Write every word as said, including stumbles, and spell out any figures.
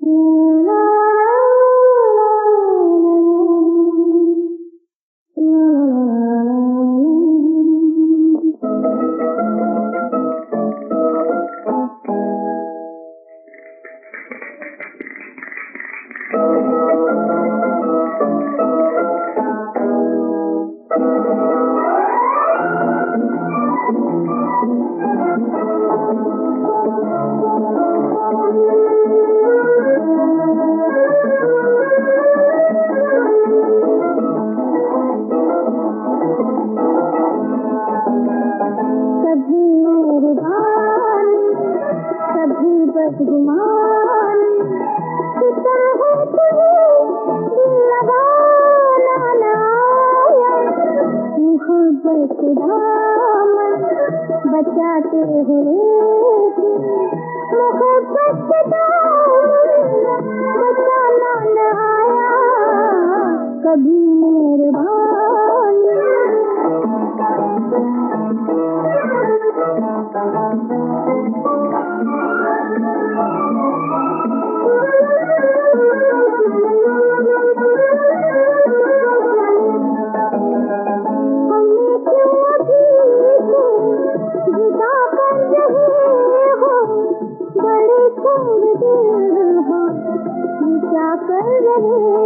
बदगुमान सितम है तुझे दिल लगाना ना आया, मोहब्बत दामन बचाते हुए भी मोहब्बत दामन बचाना ना आया, कभी मेहरबानी क्या कर रहे